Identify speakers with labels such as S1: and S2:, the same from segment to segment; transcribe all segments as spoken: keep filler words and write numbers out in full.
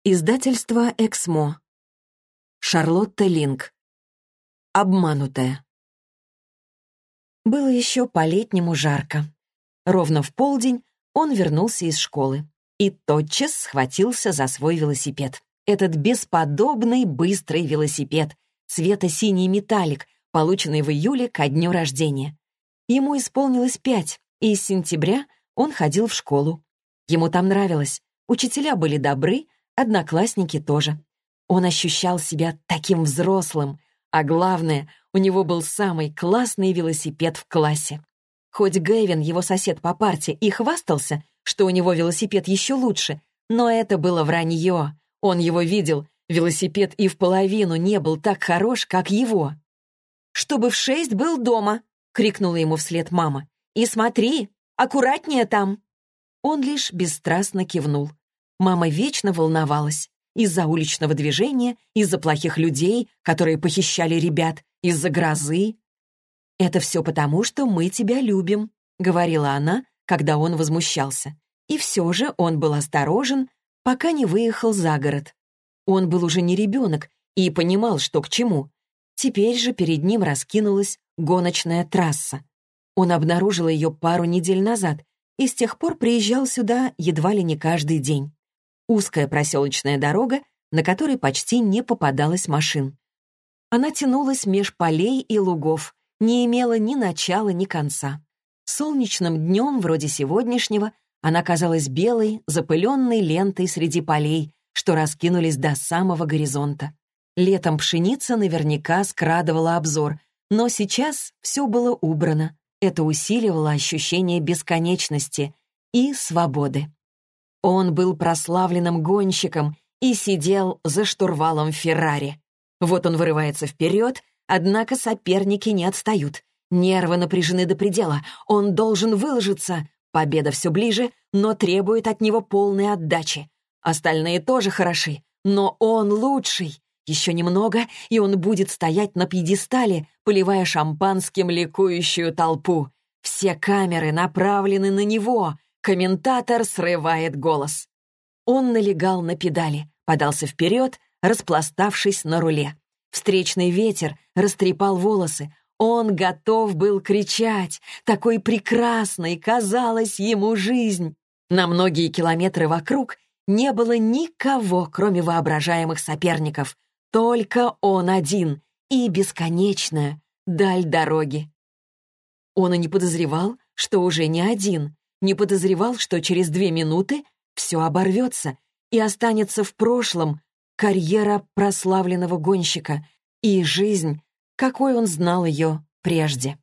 S1: Издательство «Эксмо». Шарлотта Линк. Обманутая. Было еще по-летнему жарко. Ровно в полдень он вернулся из школы и тотчас схватился за свой велосипед. Этот бесподобный быстрый велосипед, цвета синий металлик, полученный в июле ко дню рождения. Ему исполнилось пять, и с сентября он ходил в школу. Ему там нравилось, учителя были добры, одноклассники тоже. Он ощущал себя таким взрослым, а главное, у него был самый классный велосипед в классе. Хоть Гэвин, его сосед по парте, и хвастался, что у него велосипед еще лучше, но это было вранье. Он его видел, велосипед и в половину не был так хорош, как его. «Чтобы в шесть был дома!» — крикнула ему вслед мама. «И смотри, аккуратнее там!» Он лишь бесстрастно кивнул. Мама вечно волновалась. Из-за уличного движения, из-за плохих людей, которые похищали ребят, из-за грозы. «Это все потому, что мы тебя любим», — говорила она, когда он возмущался. И все же он был осторожен, пока не выехал за город. Он был уже не ребенок и понимал, что к чему. Теперь же перед ним раскинулась гоночная трасса. Он обнаружил ее пару недель назад и с тех пор приезжал сюда едва ли не каждый день. Узкая проселочная дорога, на которой почти не попадалось машин. Она тянулась меж полей и лугов, не имела ни начала, ни конца. Солнечным днем, вроде сегодняшнего, она казалась белой, запыленной лентой среди полей, что раскинулись до самого горизонта. Летом пшеница наверняка скрадывала обзор, но сейчас все было убрано. Это усиливало ощущение бесконечности и свободы. Он был прославленным гонщиком и сидел за штурвалом Феррари. Вот он вырывается вперед, однако соперники не отстают. Нервы напряжены до предела, он должен выложиться. Победа все ближе, но требует от него полной отдачи. Остальные тоже хороши, но он лучший. Еще немного, и он будет стоять на пьедестале, поливая шампанским ликующую толпу. Все камеры направлены на него. Комментатор срывает голос. Он налегал на педали, подался вперед, распластавшись на руле. Встречный ветер растрепал волосы. Он готов был кричать. Такой прекрасной казалась ему жизнь. На многие километры вокруг не было никого, кроме воображаемых соперников. Только он один и бесконечная даль дороги. Он и не подозревал, что уже не один. Не подозревал, что через две минуты все оборвется и останется в прошлом карьера прославленного гонщика и жизнь, какой он знал ее прежде.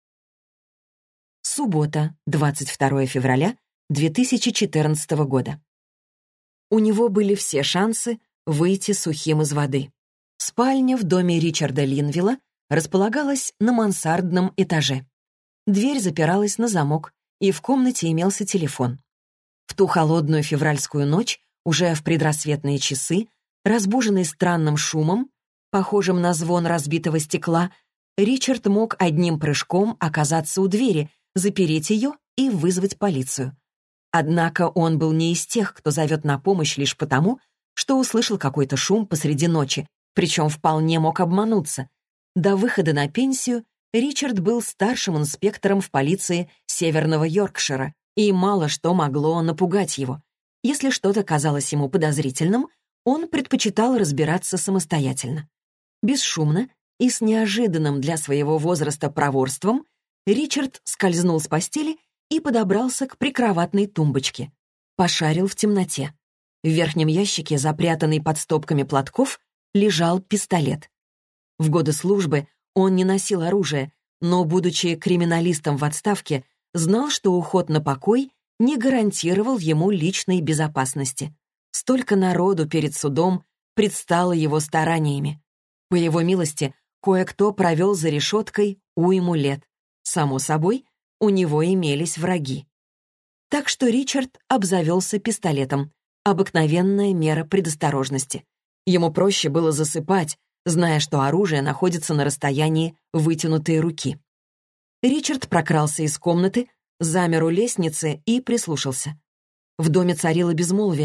S1: Суббота, двадцать второе февраля две тысячи четырнадцатого года. У него были все шансы выйти сухим из воды. Спальня в доме Ричарда Линвилла располагалась на мансардном этаже. Дверь запиралась на замок, и в комнате имелся телефон. В ту холодную февральскую ночь, уже в предрассветные часы, разбуженный странным шумом, похожим на звон разбитого стекла, Ричард мог одним прыжком оказаться у двери, запереть ее и вызвать полицию. Однако он был не из тех, кто зовет на помощь лишь потому, что услышал какой-то шум посреди ночи, причем вполне мог обмануться. До выхода на пенсию Ричард был старшим инспектором в полиции Северного Йоркшира, и мало что могло напугать его. Если что-то казалось ему подозрительным, он предпочитал разбираться самостоятельно. Бесшумно и с неожиданным для своего возраста проворством Ричард скользнул с постели и подобрался к прикроватной тумбочке. Пошарил в темноте. В верхнем ящике, запрятанный под стопками платков, лежал пистолет. В годы службы он не носил оружие, но, будучи криминалистом в отставке, знал, что уход на покой не гарантировал ему личной безопасности. Столько народу перед судом предстало его стараниями. По его милости, кое-кто провел за решеткой уйму лет. Само собой, у него имелись враги. Так что Ричард обзавелся пистолетом. Обыкновенная мера предосторожности. Ему проще было засыпать, зная, что оружие находится на расстоянии вытянутой руки. Ричард прокрался из комнаты, замер у лестницы и прислушался. В доме царило безмолвие,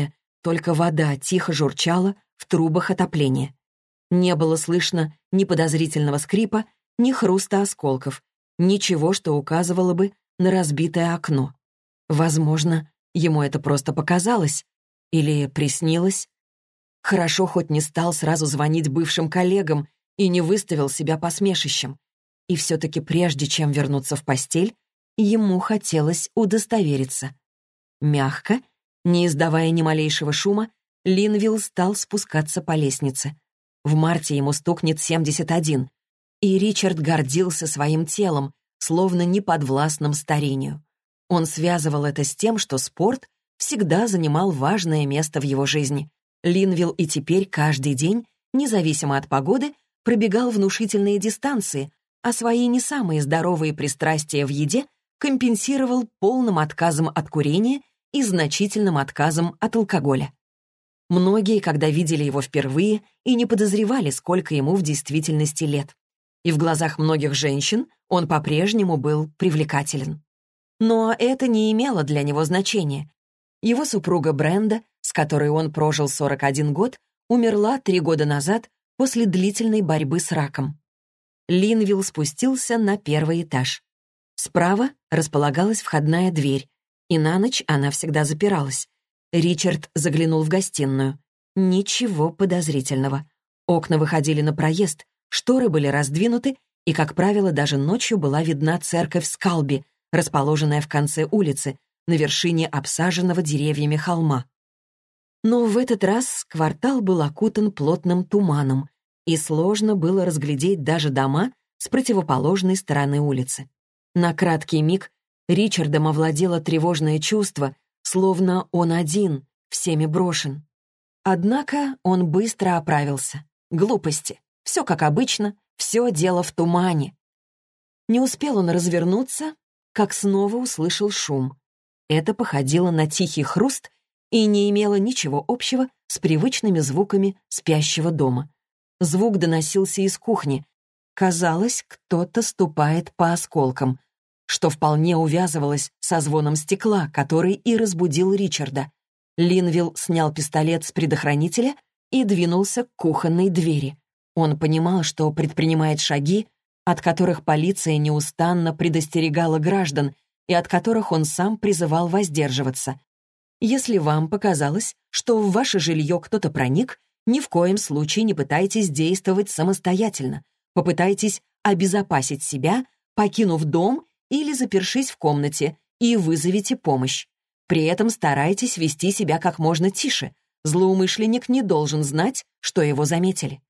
S1: только вода тихо журчала в трубах отопления. Не было слышно ни подозрительного скрипа, ни хруста осколков, ничего, что указывало бы на разбитое окно. Возможно, ему это просто показалось или приснилось. Хорошо, хоть не стал сразу звонить бывшим коллегам и не выставил себя посмешищем. И все-таки прежде чем вернуться в постель, ему хотелось удостовериться. Мягко, не издавая ни малейшего шума, Линвилл стал спускаться по лестнице. В марте ему стукнет семьдесят один, и Ричард гордился своим телом, словно неподвластным старению. Он связывал это с тем, что спорт всегда занимал важное место в его жизни. Линвилл и теперь каждый день, независимо от погоды, пробегал внушительные дистанции, а свои не самые здоровые пристрастия в еде компенсировал полным отказом от курения и значительным отказом от алкоголя. Многие, когда видели его впервые, и не подозревали, сколько ему в действительности лет. И в глазах многих женщин он по-прежнему был привлекателен. Но это не имело для него значения. Его супруга Бренда, с которой он прожил сорок один год, умерла три года назад после длительной борьбы с раком. Линвилл спустился на первый этаж. Справа располагалась входная дверь, и на ночь она всегда запиралась. Ричард заглянул в гостиную. Ничего подозрительного. Окна выходили на проезд, шторы были раздвинуты, и, как правило, даже ночью была видна церковь Скалби, расположенная в конце улицы, на вершине обсаженного деревьями холма. Но в этот раз квартал был окутан плотным туманом, и сложно было разглядеть даже дома с противоположной стороны улицы. На краткий миг Ричардом овладело тревожное чувство, словно он один, всеми брошен. Однако он быстро оправился. Глупости. Все как обычно, все дело в тумане. Не успел он развернуться, как снова услышал шум. Это походило на тихий хруст и не имело ничего общего с привычными звуками спящего дома. Звук доносился из кухни. Казалось, кто-то ступает по осколкам, что вполне увязывалось со звоном стекла, который и разбудил Ричарда. Линвилл снял пистолет с предохранителя и двинулся к кухонной двери. Он понимал, что предпринимает шаги, от которых полиция неустанно предостерегала граждан и от которых он сам призывал воздерживаться. Если вам показалось, что в ваше жилье кто-то проник, ни в коем случае не пытайтесь действовать самостоятельно. Попытайтесь обезопасить себя, покинув дом или запершись в комнате, и вызовите помощь. При этом старайтесь вести себя как можно тише. Злоумышленник не должен знать, что его заметили.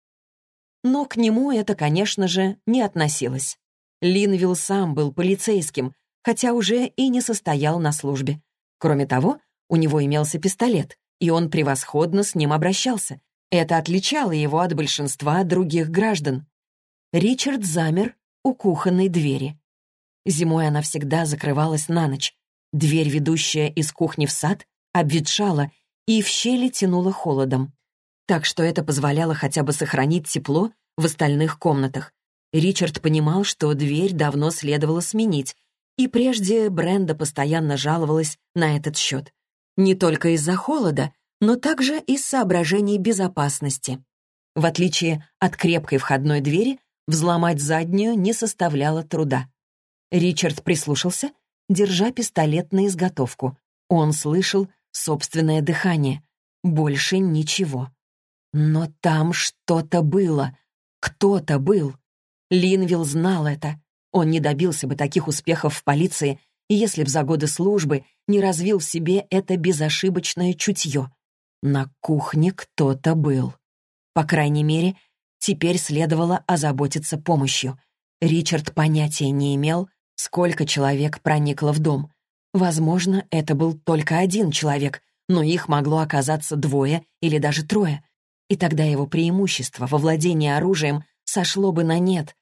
S1: Но к нему это, конечно же, не относилось. Линвилл сам был полицейским, хотя уже и не состоял на службе. Кроме того, у него имелся пистолет, и он превосходно с ним обращался. Это отличало его от большинства других граждан. Ричард замер у кухонной двери. Зимой она всегда закрывалась на ночь. Дверь, ведущая из кухни в сад, обветшала и в щели тянула холодом. Так что это позволяло хотя бы сохранить тепло в остальных комнатах. Ричард понимал, что дверь давно следовало сменить, и прежде Бренда постоянно жаловалась на этот счет. Не только из-за холода, но также из соображений безопасности. В отличие от крепкой входной двери, взломать заднюю не составляло труда. Ричард прислушался, держа пистолет на изготовку. Он слышал собственное дыхание. Больше ничего. Но там что-то было. Кто-то был. Линвилл знал это. Он не добился бы таких успехов в полиции, если б за годы службы не развил в себе это безошибочное чутье. На кухне кто-то был. По крайней мере, теперь следовало озаботиться помощью. Ричард понятия не имел, сколько человек проникло в дом. Возможно, это был только один человек, но их могло оказаться двое или даже трое. И тогда его преимущество во владении оружием сошло бы на нет.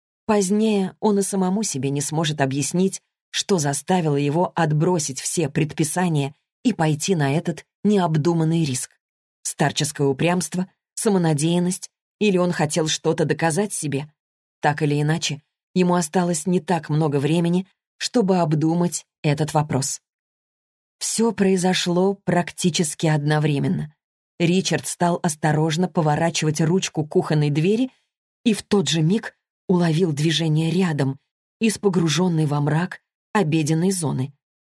S1: Позднее он и самому себе не сможет объяснить, что заставило его отбросить все предписания и пойти на этот необдуманный риск. Старческое упрямство, самонадеянность, или он хотел что-то доказать себе. Так или иначе, ему осталось не так много времени, чтобы обдумать этот вопрос. Все произошло практически одновременно. Ричард стал осторожно поворачивать ручку кухонной двери и в тот же миг уловил движение рядом, из погруженной во мрак обеденной зоны.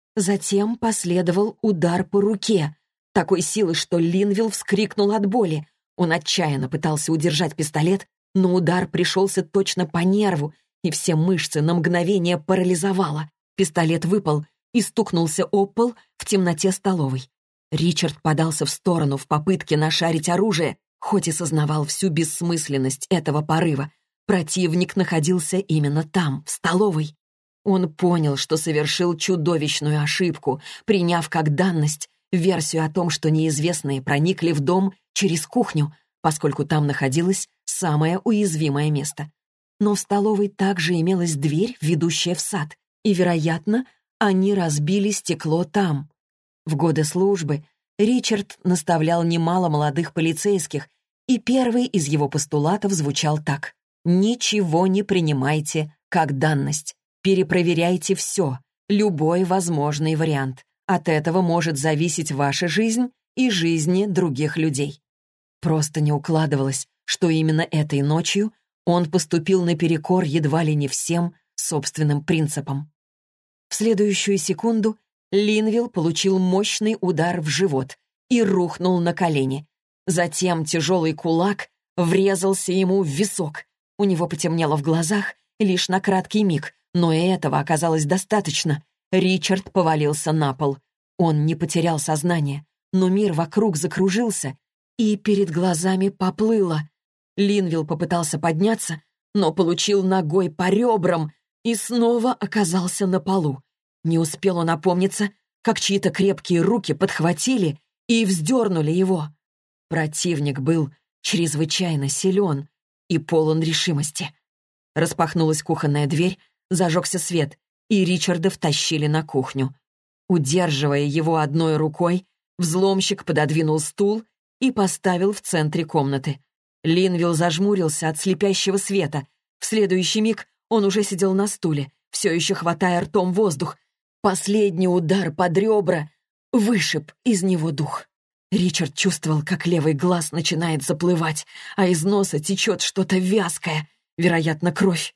S1: Затем последовал удар по руке, такой силы, что Линвилл вскрикнул от боли. Он отчаянно пытался удержать пистолет, но удар пришелся точно по нерву, и все мышцы на мгновение парализовало. Пистолет выпал и стукнулся об пол в темноте столовой. Ричард подался в сторону в попытке нашарить оружие, хоть и сознавал всю бессмысленность этого порыва. Противник находился именно там, в столовой. Он понял, что совершил чудовищную ошибку, приняв как данность версию о том, что неизвестные проникли в дом через кухню, поскольку там находилось самое уязвимое место. Но в столовой также имелась дверь, ведущая в сад, и, вероятно, они разбили стекло там. В годы службы Ричард наставлял немало молодых полицейских, и первый из его постулатов звучал так: «Ничего не принимайте как данность. Перепроверяйте все, любой возможный вариант. От этого может зависеть ваша жизнь и жизни других людей». Просто не укладывалось, что именно этой ночью он поступил наперекор едва ли не всем собственным принципам. В следующую секунду Линвилл получил мощный удар в живот и рухнул на колени. Затем тяжелый кулак врезался ему в висок. У него потемнело в глазах лишь на краткий миг, но и этого оказалось достаточно. Ричард повалился на пол. Он не потерял сознание, но мир вокруг закружился, и перед глазами поплыло. Линвилл попытался подняться, но получил ногой по ребрам и снова оказался на полу. Не успел он опомниться, как чьи-то крепкие руки подхватили и вздернули его. Противник был чрезвычайно силен и полон решимости. Распахнулась кухонная дверь, зажегся свет, и Ричарда втащили на кухню. Удерживая его одной рукой, взломщик пододвинул стул и поставил в центре комнаты. Линвилл зажмурился от слепящего света. В следующий миг он уже сидел на стуле, все еще хватая ртом воздух. Последний удар под ребра вышиб из него дух. Ричард чувствовал, как левый глаз начинает заплывать, а из носа течет что-то вязкое, вероятно, кровь.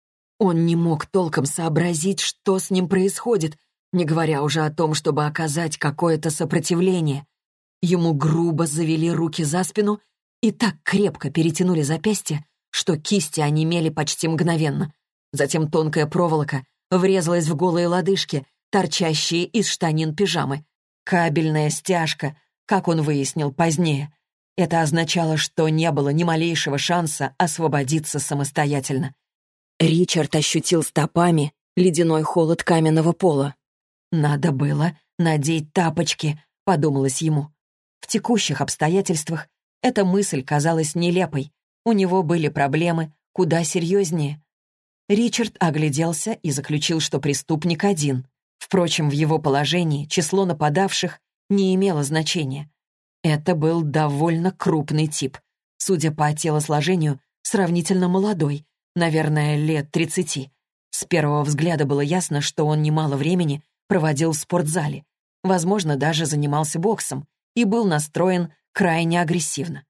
S1: Он не мог толком сообразить, что с ним происходит, не говоря уже о том, чтобы оказать какое-то сопротивление. Ему грубо завели руки за спину и так крепко перетянули запястья, что кисти онемели почти мгновенно. Затем тонкая проволока врезалась в голые лодыжки, торчащие из штанин пижамы. Кабельная стяжка, как он выяснил позднее. Это означало, что не было ни малейшего шанса освободиться самостоятельно. Ричард ощутил стопами ледяной холод каменного пола. «Надо было надеть тапочки», — подумалось ему. В текущих обстоятельствах эта мысль казалась нелепой. У него были проблемы куда серьезнее. Ричард огляделся и заключил, что преступник один. Впрочем, в его положении число нападавших не имело значения. Это был довольно крупный тип. Судя по телосложению, сравнительно молодой, наверное, лет тридцати. С первого взгляда было ясно, что он немало времени проводил в спортзале, возможно, даже занимался боксом и был настроен крайне агрессивно.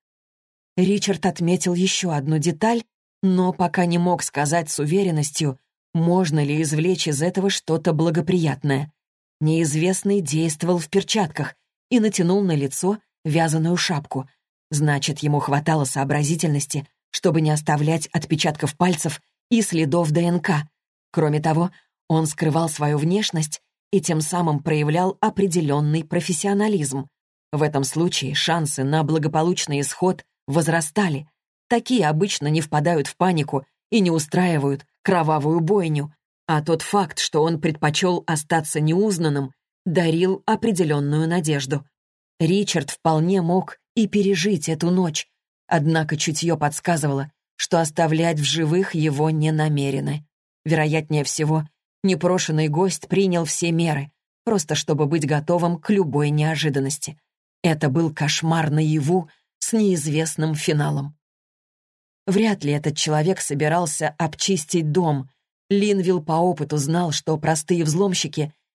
S1: Ричард отметил еще одну деталь, но пока не мог сказать с уверенностью, можно ли извлечь из этого что-то благоприятное. Неизвестный действовал в перчатках и натянул на лицо вязаную шапку. Значит, ему хватало сообразительности, чтобы не оставлять отпечатков пальцев и следов ДНК. Кроме того, он скрывал свою внешность и тем самым проявлял определенный профессионализм. В этом случае шансы на благополучный исход возрастали. Такие обычно не впадают в панику и не устраивают кровавую бойню, а тот факт, что он предпочел остаться неузнанным, дарил определенную надежду. Ричард вполне мог и пережить эту ночь, однако чутье подсказывало, что оставлять в живых его не намерены. Вероятнее всего, непрошенный гость принял все меры, просто чтобы быть готовым к любой неожиданности. Это был кошмар наяву с неизвестным финалом. Вряд ли этот человек собирался обчистить дом. Линвилл по опыту знал, что простые взломщики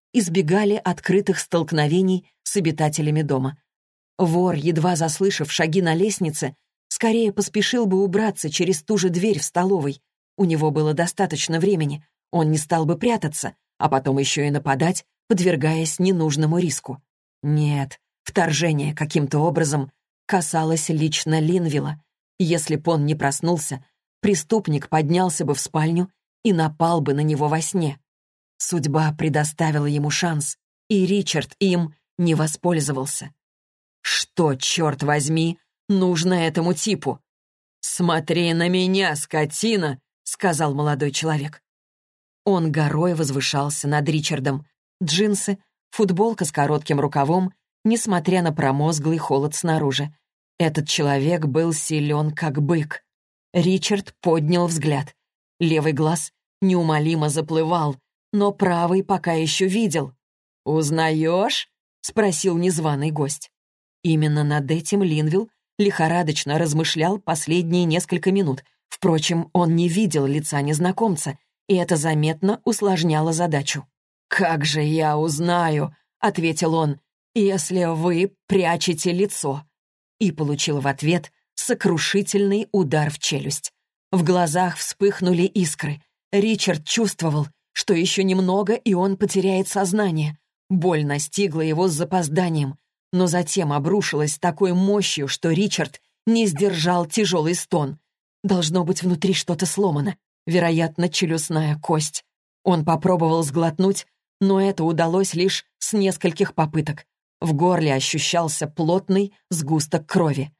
S1: избегали открытых столкновений с обитателями дома. Вор, едва заслышав шаги на лестнице, скорее поспешил бы убраться через ту же дверь в столовой. У него было достаточно времени, он не стал бы прятаться, а потом еще и нападать, подвергаясь ненужному риску. Нет, вторжение каким-то образом касалось лично Линвилла. Если б он не проснулся, преступник поднялся бы в спальню и напал бы на него во сне. Судьба предоставила ему шанс, и Ричард им не воспользовался. Что, черт возьми, нужно этому типу? «Смотри на меня, скотина!» — сказал молодой человек. Он горой возвышался над Ричардом. Джинсы, футболка с коротким рукавом, несмотря на промозглый холод снаружи. Этот человек был силен, как бык. Ричард поднял взгляд. Левый глаз неумолимо заплывал, но правый пока еще видел. «Узнаешь?» — спросил незваный гость. Именно над этим Линвилл лихорадочно размышлял последние несколько минут. Впрочем, он не видел лица незнакомца, и это заметно усложняло задачу. «Как же я узнаю?» — ответил он, «если вы прячете лицо». И получил в ответ сокрушительный удар в челюсть. В глазах вспыхнули искры. Ричард чувствовал, что еще немного, и он потеряет сознание. Боль настигла его с запозданием, но затем обрушилась такой мощью, что Ричард не сдержал тяжелый стон. Должно быть, внутри что-то сломано, вероятно, челюстная кость. Он попробовал сглотнуть, но это удалось лишь с нескольких попыток. В горле ощущался плотный сгусток крови.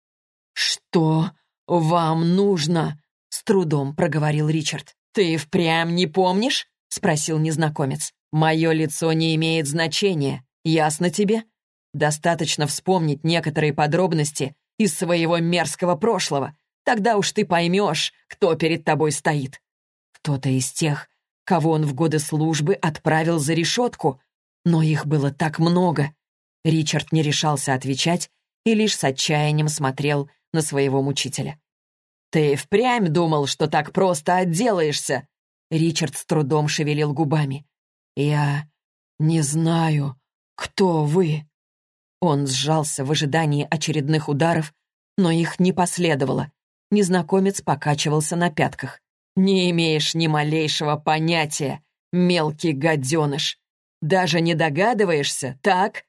S1: «Что вам нужно?» — с трудом проговорил Ричард. «Ты впрямь не помнишь?» — спросил незнакомец. «Мое лицо не имеет значения. Ясно тебе? Достаточно вспомнить некоторые подробности из своего мерзкого прошлого. Тогда уж ты поймешь, кто перед тобой стоит. Кто-то из тех, кого он в годы службы отправил за решетку. Но их было так много». Ричард не решался отвечать и лишь с отчаянием смотрел на своего мучителя. «Ты впрямь думал, что так просто отделаешься?» Ричард с трудом шевелил губами. «Я не знаю, кто вы». Он сжался в ожидании очередных ударов, но их не последовало. Незнакомец покачивался на пятках. «Не имеешь ни малейшего понятия, мелкий гаденыш. Даже не догадываешься, так?»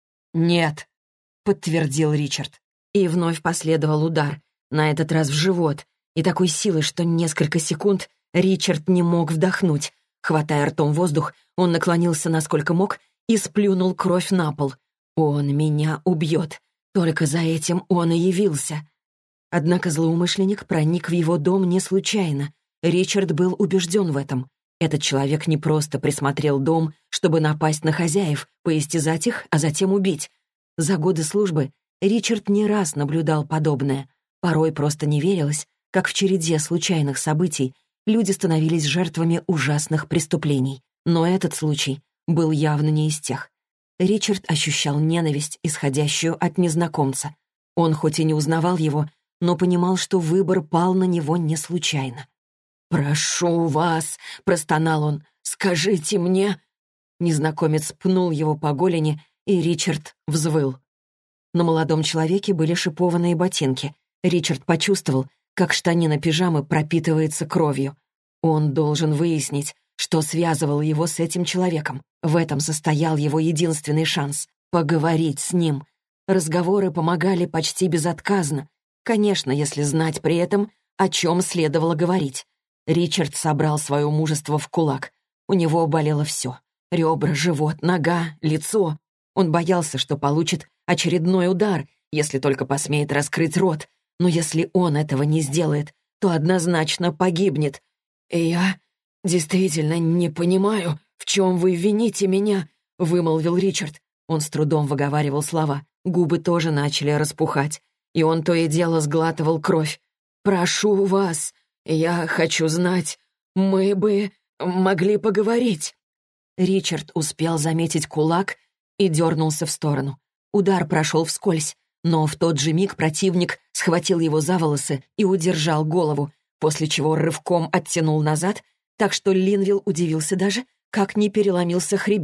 S1: «Нет», — подтвердил Ричард. И вновь последовал удар, на этот раз в живот, и такой силы, что несколько секунд Ричард не мог вдохнуть. Хватая ртом воздух, он наклонился насколько мог и сплюнул кровь на пол. «Он меня убьет. Только за этим он и явился». Однако злоумышленник проник в его дом не случайно. Ричард был убежден в этом. Этот человек не просто присмотрел дом, чтобы напасть на хозяев, поистязать их, а затем убить. За годы службы Ричард не раз наблюдал подобное. Порой просто не верилось, как в череде случайных событий люди становились жертвами ужасных преступлений. Но этот случай был явно не из тех. Ричард ощущал ненависть, исходящую от незнакомца. Он хоть и не узнавал его, но понимал, что выбор пал на него не случайно. «Прошу вас», — простонал он, — «скажите мне». Незнакомец пнул его по голени, и Ричард взвыл. На молодом человеке были шипованные ботинки. Ричард почувствовал, как штанина пижамы пропитывается кровью. Он должен выяснить, что связывало его с этим человеком. В этом состоял его единственный шанс — поговорить с ним. Разговоры помогали почти безотказно. Конечно, если знать при этом, о чем следовало говорить. Ричард собрал свое мужество в кулак. У него болело все. Ребра, живот, нога, лицо. Он боялся, что получит очередной удар, если только посмеет раскрыть рот. Но если он этого не сделает, то однозначно погибнет. И я действительно не понимаю, в чем вы вините меня, — вымолвил Ричард. Он с трудом выговаривал слова. Губы тоже начали распухать, и он то и дело сглатывал кровь. «Прошу вас, я хочу знать, мы бы могли поговорить». Ричард успел заметить кулак и дернулся в сторону. Удар прошел вскользь, но в тот же миг противник схватил его за волосы и удержал голову, после чего рывком оттянул назад, так что Линвилл удивился даже, как не переломился хребет.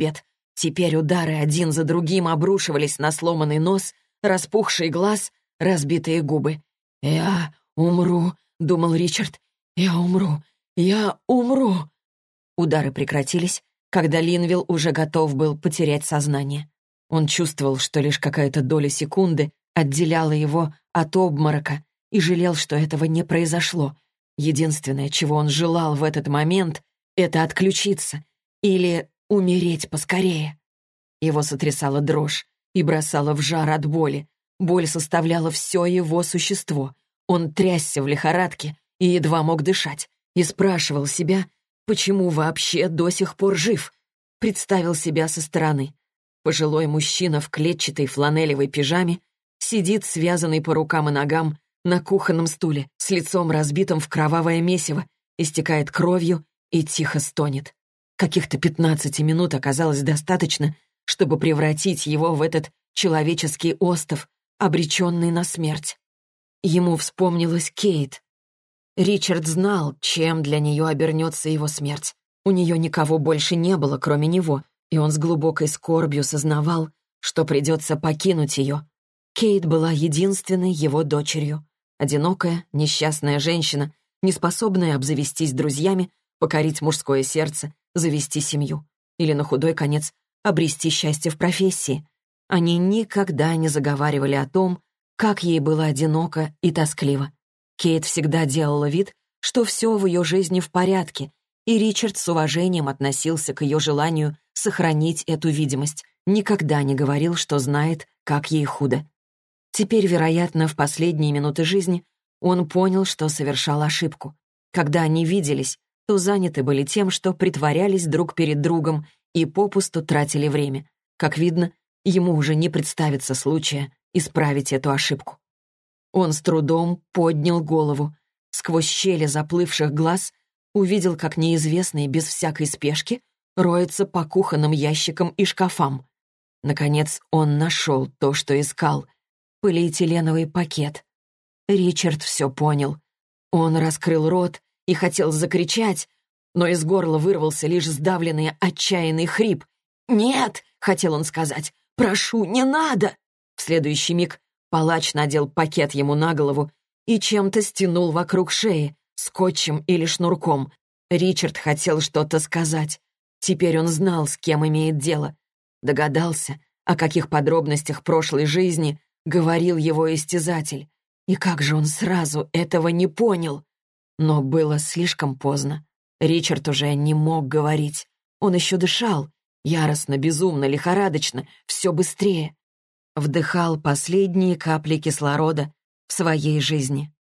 S1: Теперь удары один за другим обрушивались на сломанный нос, распухший глаз, разбитые губы. «Я умру», — думал Ричард. «Я умру! Я умру!» Удары прекратились, когда Линвилл уже готов был потерять сознание. Он чувствовал, что лишь какая-то доля секунды отделяла его от обморока, и жалел, что этого не произошло. Единственное, чего он желал в этот момент, — это отключиться или умереть поскорее. Его сотрясала дрожь и бросала в жар от боли. Боль составляла все его существо. Он трясся в лихорадке и едва мог дышать, и спрашивал себя, почему вообще до сих пор жив. Представил себя со стороны. Пожилой мужчина в клетчатой фланелевой пижаме сидит, связанный по рукам и ногам, на кухонном стуле, с лицом разбитым в кровавое месиво, истекает кровью и тихо стонет. Каких-то пятнадцати минут оказалось достаточно, чтобы превратить его в этот человеческий остов, обреченный на смерть. Ему вспомнилась Кейт. Ричард знал, чем для нее обернется его смерть. У нее никого больше не было, кроме него, и он с глубокой скорбью сознавал, что придется покинуть ее. Кейт была единственной его дочерью. Одинокая, несчастная женщина, неспособная обзавестись друзьями, покорить мужское сердце, завести семью. Или, на худой конец, обрести счастье в профессии. Они никогда не заговаривали о том, как ей было одиноко и тоскливо. Кейт всегда делала вид, что все в ее жизни в порядке, и Ричард с уважением относился к ее желанию сохранить эту видимость, никогда не говорил, что знает, как ей худо. Теперь, вероятно, в последние минуты жизни он понял, что совершал ошибку. Когда они виделись, то заняты были тем, что притворялись друг перед другом и попусту тратили время. Как видно, ему уже не представится случая исправить эту ошибку. Он с трудом поднял голову. Сквозь щели заплывших глаз увидел, как неизвестный без всякой спешки роется по кухонным ящикам и шкафам. Наконец он нашел то, что искал — полиэтиленовый пакет. Ричард все понял. Он раскрыл рот и хотел закричать, но из горла вырвался лишь сдавленный отчаянный хрип. «Нет!» — хотел он сказать. «Прошу, не надо!» В следующий миг палач надел пакет ему на голову и чем-то стянул вокруг шеи, скотчем или шнурком. Ричард хотел что-то сказать. Теперь он знал, с кем имеет дело. Догадался, о каких подробностях прошлой жизни говорил его истязатель. И как же он сразу этого не понял? Но было слишком поздно. Ричард уже не мог говорить. Он еще дышал, яростно, безумно, лихорадочно, все быстрее. Вдыхал последние капли кислорода в своей жизни.